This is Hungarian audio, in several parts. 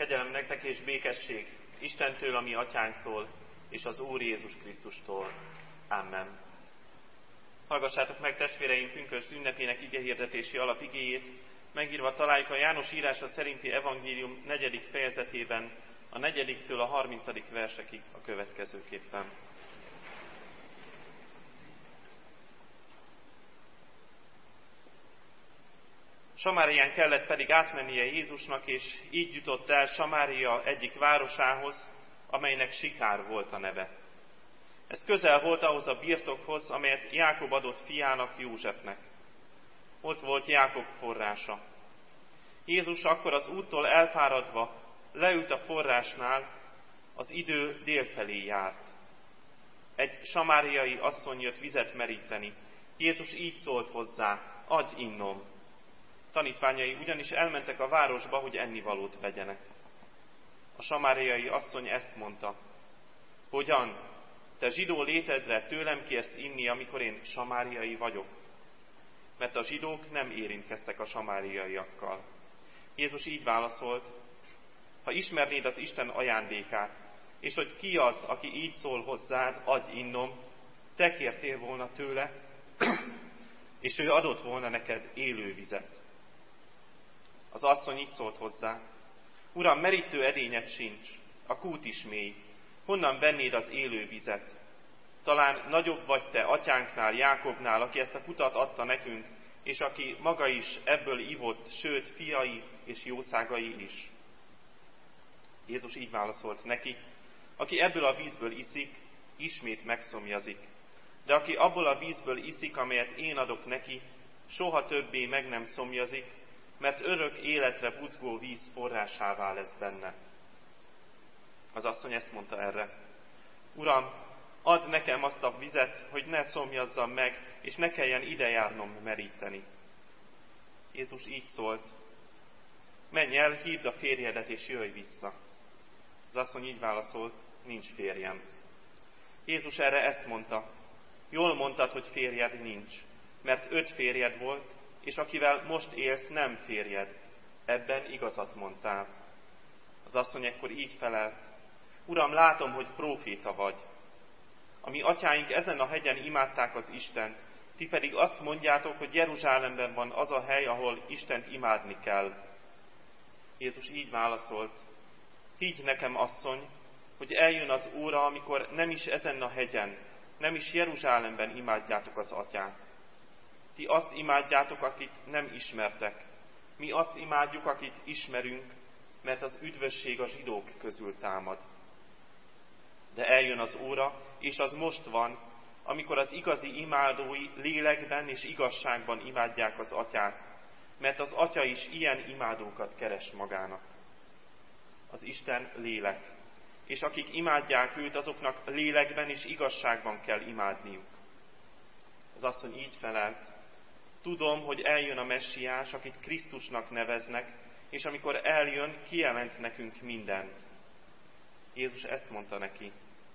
Kegyelem nektek és békesség Istentől, a mi atyánktól, és az Úr Jézus Krisztustól. Amen. Hallgassátok meg, testvéreim, pünkösd ünnepének igehirdetési alapigéjét, megírva találjuk a János írása szerinti evangélium 4. fejezetében, a 4-től a 30. versekig a következőképpen. Samárián kellett pedig átmennie Jézusnak, és így jutott el Samária egyik városához, amelynek Sikár volt a neve. Ez közel volt ahhoz a birtokhoz, amelyet Jákob adott fiának, Józsefnek. Ott volt Jákob forrása. Jézus akkor az úttól elfáradva leült a forrásnál, az idő délfelé járt. Egy samáriai asszony jött vizet meríteni. Jézus így szólt hozzá: adj innom. Tanítványai ugyanis elmentek a városba, hogy ennivalót vegyenek. A samáriai asszony ezt mondta: hogyan? Te zsidó létedre tőlem kérsz inni, amikor én samáriai vagyok? Mert a zsidók nem érintkeztek a samáriaiakkal. Jézus így válaszolt: ha ismernéd az Isten ajándékát, és hogy ki az, aki így szól hozzád, adj innom, te kértél volna tőle, és ő adott volna neked élő vizet. Az asszony így szólt hozzá: Uram, merítő edényed sincs, a kút is mély, honnan vennéd az élő vizet? Talán nagyobb vagy te atyánknál, Jákobnál, aki ezt a kutat adta nekünk, és aki maga is ebből ivott, sőt, fiai és jószágai is. Jézus így válaszolt neki: aki ebből a vízből iszik, ismét megszomjazik. De aki abból a vízből iszik, amelyet én adok neki, soha többé meg nem szomjazik, mert örök életre buzgó víz forrásává lesz benne. Az asszony ezt mondta erre: Uram, add nekem azt a vizet, hogy ne szomjazzam meg, és ne kelljen ide járnom meríteni. Jézus így szólt: menj el, hívd a férjedet, és jöjj vissza. Az asszony így válaszolt: nincs férjem. Jézus erre ezt mondta: jól mondtad, hogy férjed nincs, mert 5 férjed volt, és akivel most élsz, nem férjed. Ebben igazat mondtál. Az asszony ekkor így felelt: Uram, látom, hogy próféta vagy. A mi atyáink ezen a hegyen imádták az Istent, ti pedig azt mondjátok, hogy Jeruzsálemben van az a hely, ahol Istent imádni kell. Jézus így válaszolt: higgy nekem, asszony, hogy eljön az óra, amikor nem is ezen a hegyen, nem is Jeruzsálemben imádjátok az atyát. Ti azt imádjátok, akit nem ismertek. Mi azt imádjuk, akit ismerünk, mert az üdvösség a zsidók közül támad. De eljön az óra, és az most van, amikor az igazi imádói lélekben és igazságban imádják az atyát, mert az atya is ilyen imádókat keres magának. Az Isten lélek, és akik imádják őt, azoknak lélekben és igazságban kell imádniuk. Az asszony így felelt: tudom, hogy eljön a Messiás, akit Krisztusnak neveznek, és amikor eljön, kijelent nekünk mindent. Jézus ezt mondta neki: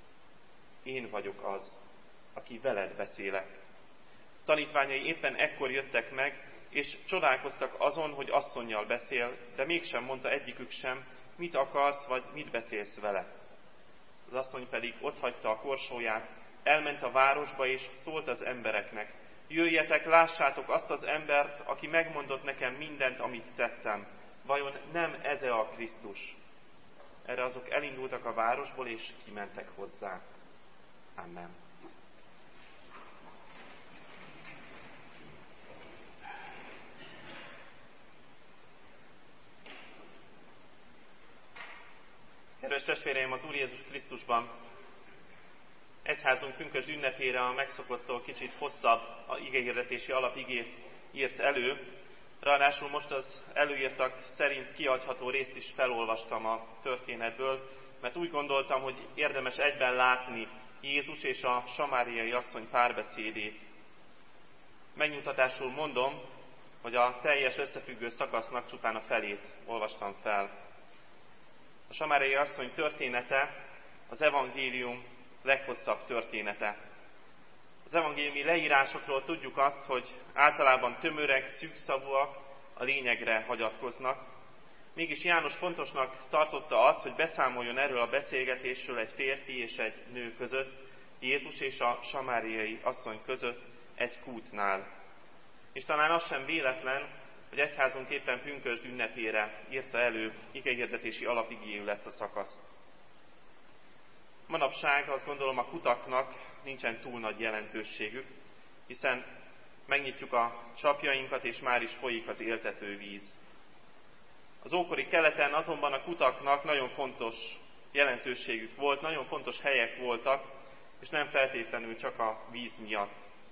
én vagyok az, aki veled beszélek. Tanítványai éppen ekkor jöttek meg, és csodálkoztak azon, hogy asszonnyal beszél, de mégsem mondta egyikük sem, mit akarsz, vagy mit beszélsz vele. Az asszony pedig otthagyta a korsóját, elment a városba, és szólt az embereknek: jöjjetek, lássátok azt az embert, aki megmondott nekem mindent, amit tettem. Vajon nem ez-e a Krisztus? Erre azok elindultak a városból, és kimentek hozzá. Amen. Kedves testvéreim, az Úr Jézus Krisztusban egyházunk pünkösd ünnepére a megszokottól kicsit hosszabb a igehirdetési alapigét írt elő. Ráadásul most az előírtak szerint kiadható részt is felolvastam a történetből, mert úgy gondoltam, hogy érdemes egyben látni Jézus és a samáriai asszony párbeszédét. Megnyugtatásul mondom, hogy a teljes összefüggő szakasznak csupán a felét olvastam fel. A samáriai asszony története az evangélium leghosszabb története. Az evangéliumi leírásokról tudjuk azt, hogy általában tömörek, szűkszavúak, a lényegre hagyatkoznak, Mégis János fontosnak tartotta azt, hogy beszámoljon erről a beszélgetésről egy férfi és egy nő között, Jézus és a samáriai asszony között egy kútnál. És talán az sem véletlen, hogy egyházunk éppen pünkösd ünnepére írta elő igehirdetési alapigéül ezt a szakaszt. Manapság azt gondolom a kutaknak nincsen túl nagy jelentőségük, hiszen megnyitjuk a csapjainkat és már is folyik az éltetővíz. Az ókori keleten azonban a kutaknak nagyon fontos jelentőségük volt, nagyon fontos helyek voltak, és nem feltétlenül csak a víz miatt.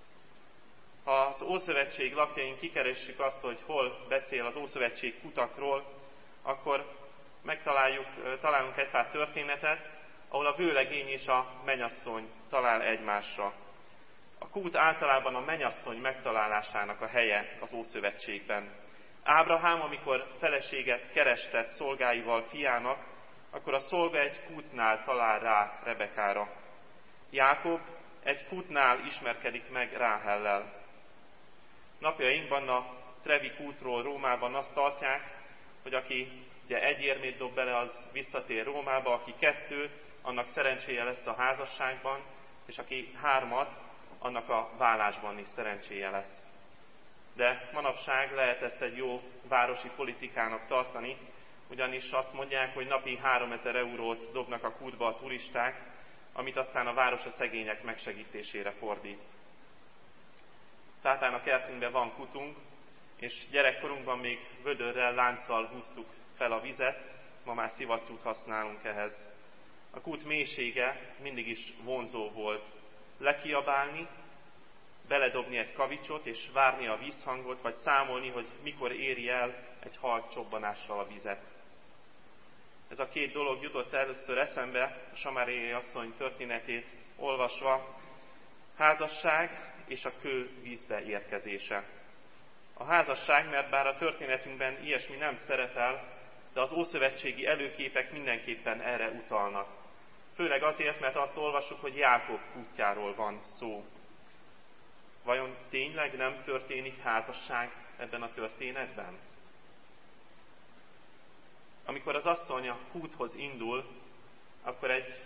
Ha az Ószövetség lapjain kikeressük azt, hogy hol beszél az Ószövetség kutakról, akkor találunk egy pár történetet, ahol a vőlegény és a mennyasszony talál egymásra. A kút általában a mennyasszony megtalálásának a helye az Ószövetségben. Ábrahám, amikor feleséget kerestet szolgáival fiának, akkor a szolga egy kútnál talál rá Rebekára. Jákob egy kútnál ismerkedik meg Ráhellel. Napjainkban a Trevi kútról Rómában azt tartják, hogy aki ugye egy érmét dob bele, az visszatér Rómába, aki 2, annak szerencséje lesz a házasságban, és aki 3, annak a vállásban is szerencséje lesz. De manapság lehet ezt egy jó városi politikának tartani, ugyanis azt mondják, hogy napi 3000 eurót dobnak a kútba a turisták, amit aztán a város a szegények megsegítésére fordít. Tátán a kertünkben van kutunk, és gyerekkorunkban még vödörrel, lánccal húztuk fel a vizet, ma már szivattyút használunk ehhez. A kút mélysége mindig is vonzó volt. Lekiabálni, beledobni egy kavicsot, és várni a vízhangot, vagy számolni, hogy mikor éri el egy halk csobbanással a vizet. Ez a 2 dolog jutott először eszembe a samáriai asszony történetét olvasva, házasság és a kő vízbe érkezése. A házasság, mert bár a történetünkben ilyesmi nem szerepel, de az ószövetségi előképek mindenképpen erre utalnak. Főleg azért, mert azt olvassuk, hogy Jákob kútjáról van szó. Vajon tényleg nem történik házasság ebben a történetben? Amikor az asszony a kúthoz indul, akkor egy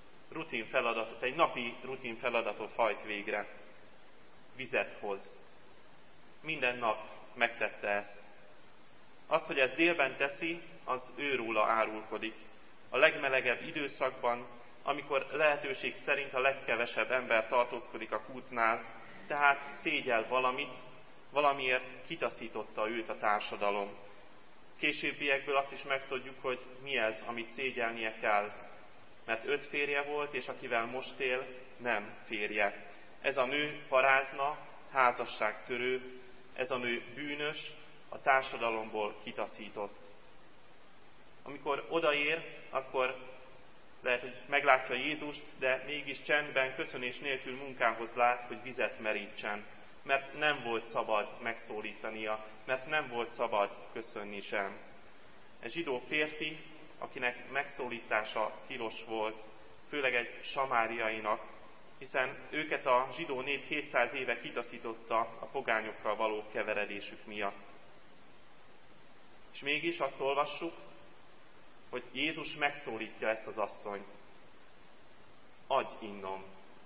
napi rutin feladatot hajt végre. Vizet hoz. Minden nap megtette ezt. Azt, hogy ezt délben teszi, az őróla árulkodik. A legmelegebb időszakban, amikor lehetőség szerint a legkevesebb ember tartózkodik a kútnál, tehát szégyel valamiért kitaszította őt a társadalom. Későbbiekből azt is megtudjuk, hogy mi ez, amit szégyelnie kell. Mert 5 férje volt, és akivel most él, nem férje. Ez a nő parázna, házasságtörő, ez a nő bűnös, a társadalomból kitaszított. Amikor odaér, akkor lehet, hogy meglátja Jézust, de mégis csendben, köszönés nélkül munkához lát, hogy vizet merítsen. Mert nem volt szabad megszólítania, mert nem volt szabad köszönni sem. Egy zsidó férfi, akinek megszólítása tilos volt, főleg egy samáriainak, hiszen őket a zsidó nép 700 éve kitaszította a pogányokkal való keveredésük miatt. És mégis azt olvassuk, hogy Jézus megszólítja ezt az asszonyt. Adj innom!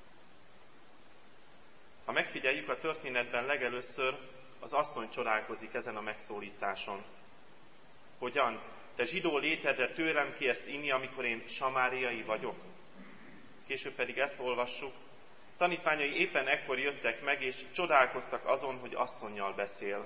Ha megfigyeljük a történetben, legelőször az asszony csodálkozik ezen a megszólításon. Hogyan? Te zsidó létedre tőlem kérsz inni, amikor én samáriai vagyok? Később pedig ezt olvassuk. Tanítványai éppen ekkor jöttek meg, és csodálkoztak azon, hogy asszonnyal beszél.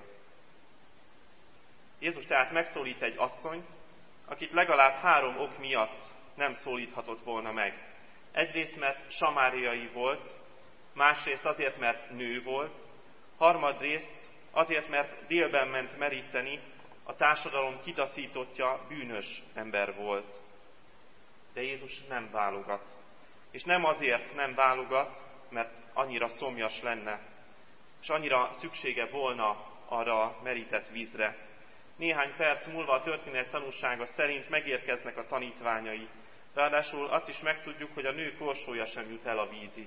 Jézus tehát megszólít egy asszonyt, akit legalább 3 ok miatt nem szólíthatott volna meg. Egyrészt, mert samáriai volt, másrészt azért, mert nő volt, harmadrészt azért, mert délben ment meríteni, a társadalom kitaszítottja bűnös ember volt. De Jézus nem válogat. És nem azért nem válogat, mert annyira szomjas lenne, és annyira szüksége volna arra a merített vízre. Néhány perc múlva a történet tanúsága szerint megérkeznek a tanítványai. Ráadásul azt is megtudjuk, hogy a nő korsója sem jut el a vízig.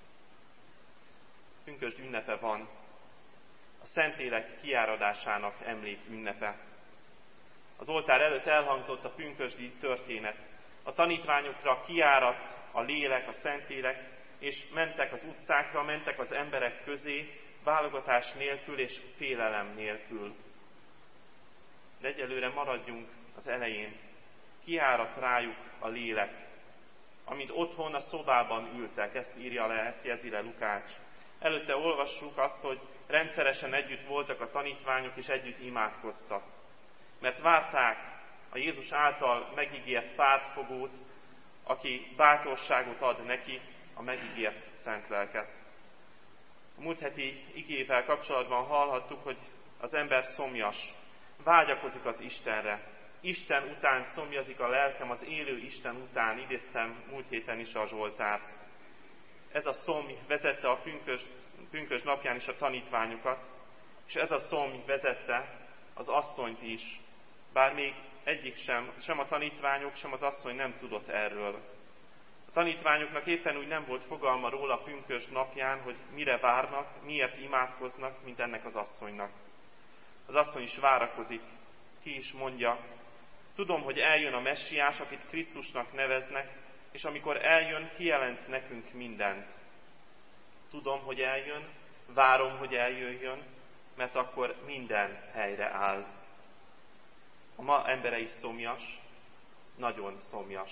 Pünkösd ünnepe van. A Szentlélek kiáradásának emlék ünnepe. Az oltár előtt elhangzott a pünkösdi történet. A tanítványokra kiáradt a lélek, a Szentlélek, és mentek az utcákra, mentek az emberek közé, válogatás nélkül és félelem nélkül. De egyelőre maradjunk az elején. Kiáradt rájuk a lélek. Amint otthon a szobában ültek, ezt írja le, ezt jegyzi le Lukács. Előtte olvassuk azt, hogy rendszeresen együtt voltak a tanítványok, és együtt imádkoztak. Mert várták a Jézus által megígért pártfogót, aki bátorságot ad neki, a megígért szent lelket. A múlt heti igével kapcsolatban hallhattuk, hogy az ember szomjas, vágyakozik az Istenre. Isten után szomjazik a lelkem, az élő Isten után, idéztem múlt héten is a Zsoltárt. Ez a szomj vezette a pünkösd napján is a tanítványokat, és ez a szomj vezette az asszonyt is, bár még egyik sem a tanítványok, sem az asszony nem tudott erről. A tanítványoknak éppen úgy nem volt fogalma róla a pünkösd napján, hogy mire várnak, miért imádkoznak, mint ennek az asszonynak. Az asszony is várakozik, ki is mondja, tudom, hogy eljön a Messiás, akit Krisztusnak neveznek, és amikor eljön, kijelent nekünk mindent. Tudom, hogy eljön, várom, hogy eljöjjön, mert akkor minden helyre áll. A ma embere is szomjas, nagyon szomjas.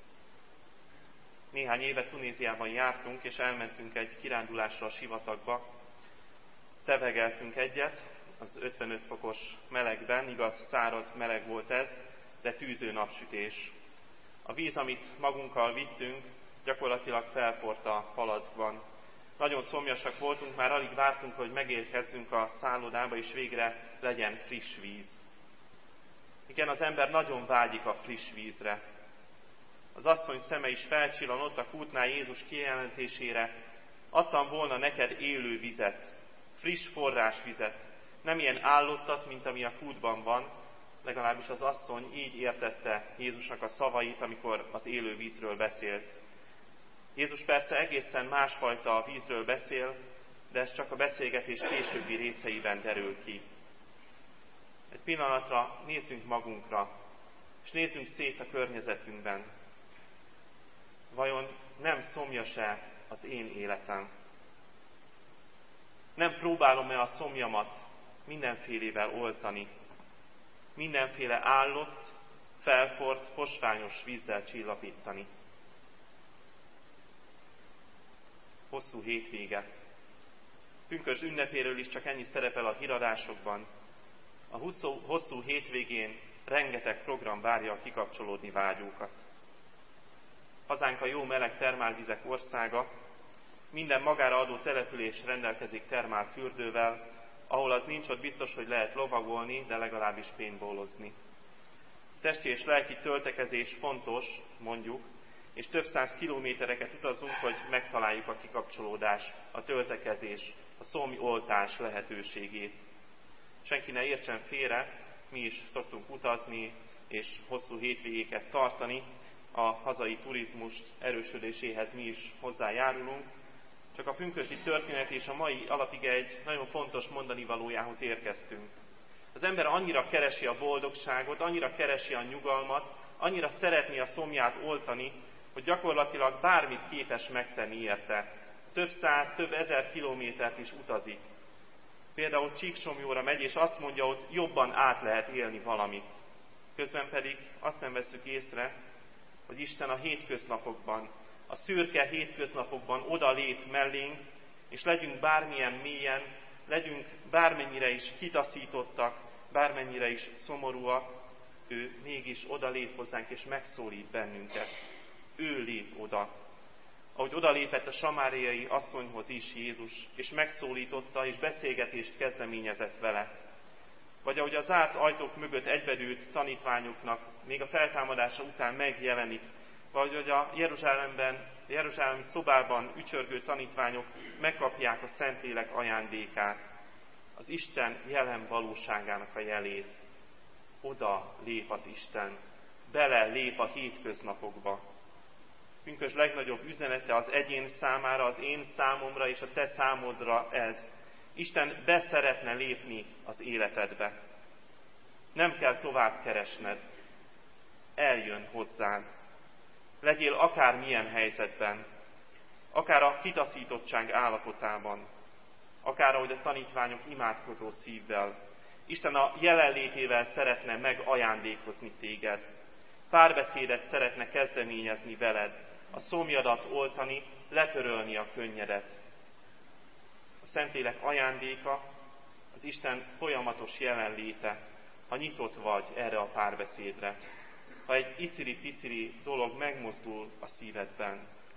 Néhány éve Tunéziában jártunk, és elmentünk egy kirándulásra a sivatagba. Tevegeltünk egyet, az 55 fokos melegben, igaz, száraz meleg volt ez, de tűző napsütés. A víz, amit magunkkal vittünk, gyakorlatilag felforrt a palackban. Nagyon szomjasak voltunk, már alig vártunk, hogy megérkezzünk a szállodába, és végre legyen friss víz. Igen, az ember nagyon vágyik a friss vízre. Az asszony szeme is felcsillan ott a kútnál Jézus kijelentésére, adtam volna neked élő vizet, friss forrásvizet, nem ilyen állottat, mint ami a kútban van, legalábbis az asszony így értette Jézusnak a szavait, amikor az élő vízről beszélt. Jézus persze egészen másfajta vízről beszél, de ez csak a beszélgetés későbbi részeiben derül ki. Egy pillanatra nézzünk magunkra, és nézzünk szét a környezetünkben. Vajon nem szomjas-e az én életem? Nem próbálom-e a szomjamat mindenfélével oltani? Mindenféle állott, felforrt, posványos vízzel csillapítani? Hosszú hétvége. Pünkösd ünnepéről is csak ennyi szerepel a híradásokban. A hosszú hétvégén rengeteg program várja a kikapcsolódni vágyókat. Hazánk a jó meleg termálvizek országa, minden magára adó település rendelkezik termálfürdővel, ahol az nincs, ott biztos, hogy lehet lovagolni, de legalábbis paintballozni. Testi és lelki töltekezés fontos, mondjuk, és több száz kilométereket utazunk, hogy megtaláljuk a kikapcsolódás, a töltekezés, a szomjoltás lehetőségét. Senki ne értsen félre, mi is szoktunk utazni és hosszú hétvégéket tartani, a hazai turizmus erősödéséhez mi is hozzájárulunk, csak a pünkösdi történet és a mai alapige egy nagyon fontos mondanivalójához érkeztünk. Az ember annyira keresi a boldogságot, annyira keresi a nyugalmat, annyira szeretné a szomját oltani, hogy gyakorlatilag bármit képes megtenni érte. Több száz, több ezer kilométert is utazik. Például Csíksomlyóra megy, és azt mondja, hogy jobban át lehet élni valamit. Közben pedig azt nem vesszük észre, hogy Isten a hétköznapokban, a szürke hétköznapokban oda lép mellénk, és legyünk bármilyen mélyen, legyünk bármennyire is kitaszítottak, bármennyire is szomorúak, ő mégis oda lép hozzánk, és megszólít bennünket. Ő lép oda. Ahogy odalépett a samáriai asszonyhoz is Jézus, és megszólította, és beszélgetést kezdeményezett vele. Vagy ahogy a zárt ajtók mögött egybedült tanítványoknak még a feltámadása után megjelenik, vagy hogy a jeruzsálemi szobában ücsörgő tanítványok megkapják a Szentlélek ajándékát, az Isten jelen valóságának a jelét. Oda lép az Isten, bele lép a hétköznapokba. Pünkösd legnagyobb üzenete az egyén számára, az én számomra és a te számodra ez. Isten be szeretne lépni az életedbe. Nem kell tovább keresned. Eljön hozzád. Legyél akármilyen helyzetben, akár a kitaszítottság állapotában, akár ahogy a tanítványok imádkozó szívvel. Isten a jelenlétével szeretne megajándékozni téged. Párbeszédet szeretne kezdeményezni veled, a szomjadat oltani, letörölni a könnyedet. A Szentlélek ajándéka az Isten folyamatos jelenléte, ha nyitott vagy erre a párbeszédre. Ha egy iciri-piciri dolog megmozdul a szívedben.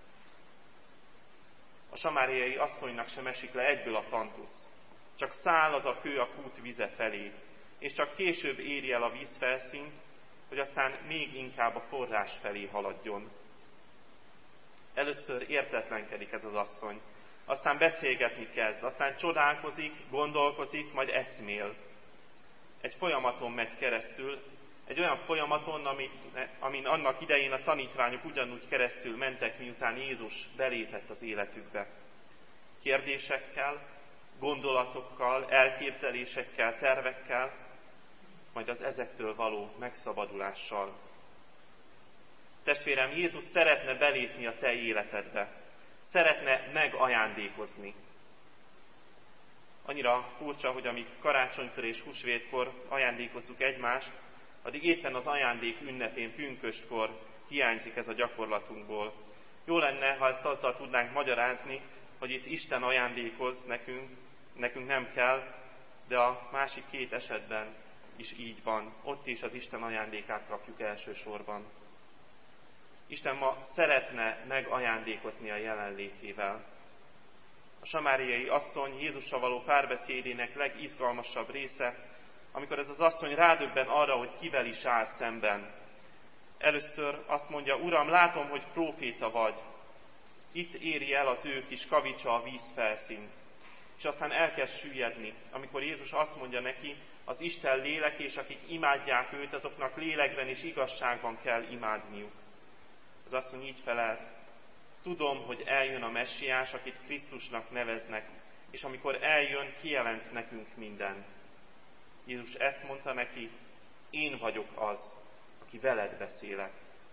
A samáriai asszonynak sem esik le egyből a tantusz. Csak száll az a kő a kút vize felé, és csak később éri el a vízfelszínt, hogy aztán még inkább a forrás felé haladjon. Először értetlenkedik ez az asszony, aztán beszélgetni kezd, aztán csodálkozik, gondolkozik, majd eszmél. Egy folyamaton megy keresztül, egy olyan folyamaton, amin annak idején a tanítványok ugyanúgy keresztül mentek, miután Jézus belépett az életükbe. Kérdésekkel, gondolatokkal, elképzelésekkel, tervekkel, majd az ezektől való megszabadulással. Testvérem, Jézus szeretne belépni a te életedbe. Szeretne megajándékozni. Annyira furcsa, hogy amíg karácsonykor és húsvétkor ajándékozzuk egymást, addig éppen az ajándék ünnepén, pünköstkor hiányzik ez a gyakorlatunkból. Jó lenne, ha ezt azzal tudnánk magyarázni, hogy itt Isten ajándékoz nekünk nem kell, de a másik két esetben is így van. Ott is az Isten ajándékát kapjuk elsősorban. Isten ma szeretne megajándékozni a jelenlétével. A samáriai asszony Jézussal való párbeszédének legizgalmasabb része, amikor ez az asszony rádöbben arra, hogy kivel is áll szemben. Először azt mondja, Uram, látom, hogy próféta vagy. Itt éri el az ő kis kavicsa a vízfelszínt. És aztán elkezd süllyedni, amikor Jézus azt mondja neki, az Isten lélek, és akik imádják őt, azoknak lélekben és igazságban kell imádniuk. Az asszony így felelt, tudom, hogy eljön a Messiás, akit Krisztusnak neveznek, és amikor eljön, kijelent nekünk mindent. Jézus ezt mondta neki, én vagyok az, aki veled beszélek.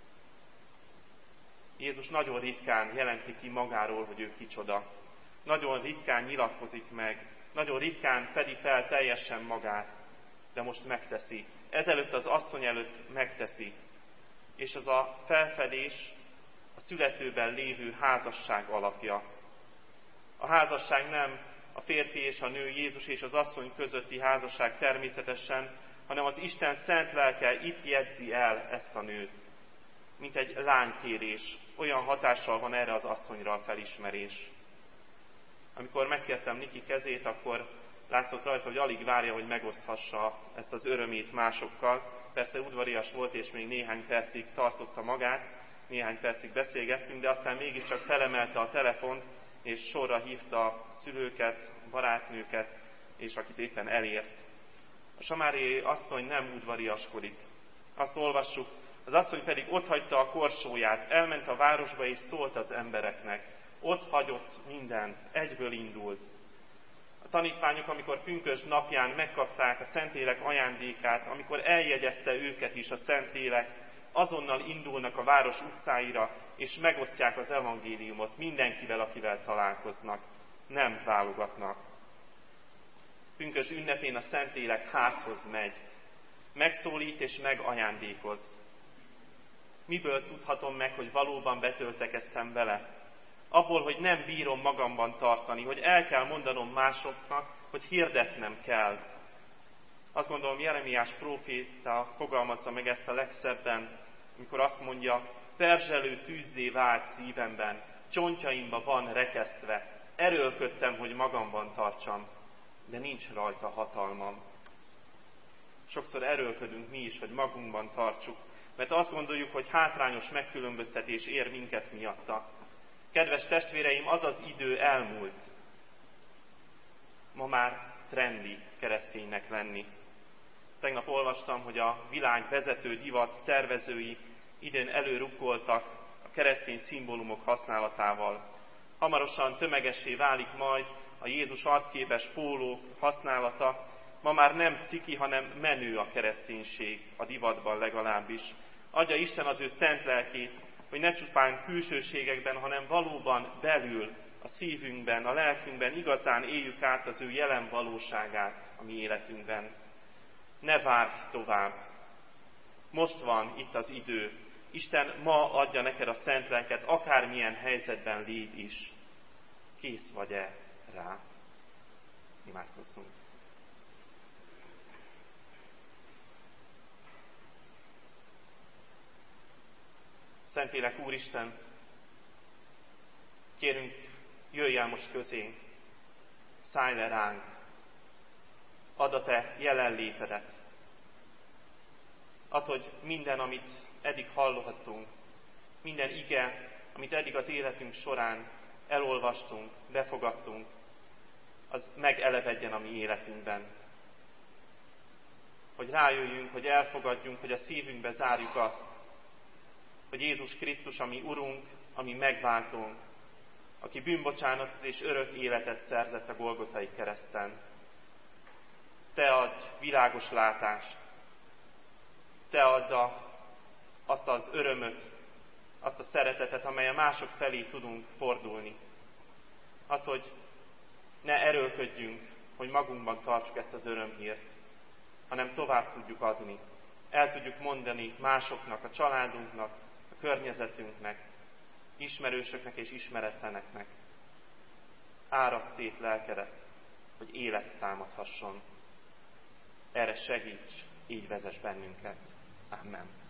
Jézus nagyon ritkán jelenti ki magáról, hogy ő kicsoda. Nagyon ritkán nyilatkozik meg, nagyon ritkán fedi fel teljesen magát, de most megteszi. Ezelőtt az asszony előtt megteszi. És az a felfedés a születőben lévő házasság alapja. A házasság nem a férfi és a nő, Jézus és az asszony közötti házasság természetesen, hanem az Isten szent lelke itt jegyzi el ezt a nőt. Mint egy lánykérés, olyan hatással van erre az asszonyra a felismerés. Amikor megkértem Niki kezét, akkor látszott rajta, hogy alig várja, hogy megoszthassa ezt az örömét másokkal. Persze udvarias volt, és még néhány percig tartotta magát, néhány percig beszélgettünk, de aztán mégiscsak felemelte a telefont, és sorra hívta a szülőket, barátnőket, és akit éppen elért. A samáriai asszony nem udvariaskodik. Azt olvassuk, az asszony pedig otthagyta a korsóját, elment a városba és szólt az embereknek. Ott hagyott mindent, egyből indult. A tanítványok, amikor pünkösd napján megkapták a Szentlélek ajándékát, amikor eljegyezte őket is a Szentlélek, azonnal indulnak a város utcáira, és megosztják az evangéliumot mindenkivel, akivel találkoznak. Nem válogatnak. Pünkösd ünnepén a Szentlélek házhoz megy. Megszólít és megajándékoz. Miből tudhatom meg, hogy valóban betöltekeztem vele? Abból, hogy nem bírom magamban tartani, hogy el kell mondanom másoknak, hogy hirdetnem kell. Azt gondolom, Jeremiás próféta fogalmazza meg ezt a legszebben, amikor azt mondja, perzselő tűzzé vált szívemben, csontjaimba van rekesztve, erőlködtem, hogy magamban tartsam, de nincs rajta hatalmam. Sokszor erőlködünk mi is, hogy magunkban tartsuk, mert azt gondoljuk, hogy hátrányos megkülönböztetés ér minket miatta. Kedves testvéreim, az az idő elmúlt. Ma már trendi kereszténynek lenni. Tegnap olvastam, hogy a világ vezető divat tervezői idén előrukkoltak a keresztény szimbólumok használatával. Hamarosan tömegessé válik majd a Jézus arcképes pólók használata, ma már nem ciki, hanem menő a kereszténység, a divatban legalábbis. Adja Isten az ő szent lelkét, hogy ne csupán külsőségekben, hanem valóban belül, a szívünkben, a lelkünkben igazán éljük át az ő jelen valóságát a mi életünkben. Ne várj tovább. Most van itt az idő. Isten ma adja neked a szent lelket, akármilyen helyzetben légy is. Kész vagy-e rá? Imádkozzunk. Szentlélek Úristen, kérünk, jöjj el most közénk, szállj le ránk, add a te jelenlétedet. Add, hogy minden, amit eddig hallhattunk, minden ige, amit eddig az életünk során elolvastunk, befogadtunk, az megelevedjen a mi életünkben. Hogy rájöjjünk, hogy elfogadjunk, hogy a szívünkbe zárjuk azt, hogy Jézus Krisztus, a mi Urunk, a mi megváltónk, aki bűnbocsánatot és örök életet szerzett a Golgotai kereszten. Te adj világos látást, te add azt az örömöt, azt a szeretetet, amelyen mások felé tudunk fordulni. Add, hogy ne erőlködjünk, hogy magunkban tartsuk ezt az örömhírt, hanem tovább tudjuk adni. El tudjuk mondani másoknak, a családunknak, a környezetünknek, ismerősöknek és ismeretleneknek. Árasd szét lelkedet, hogy élet támadhasson. Erre segíts, így vezess bennünket. Amen.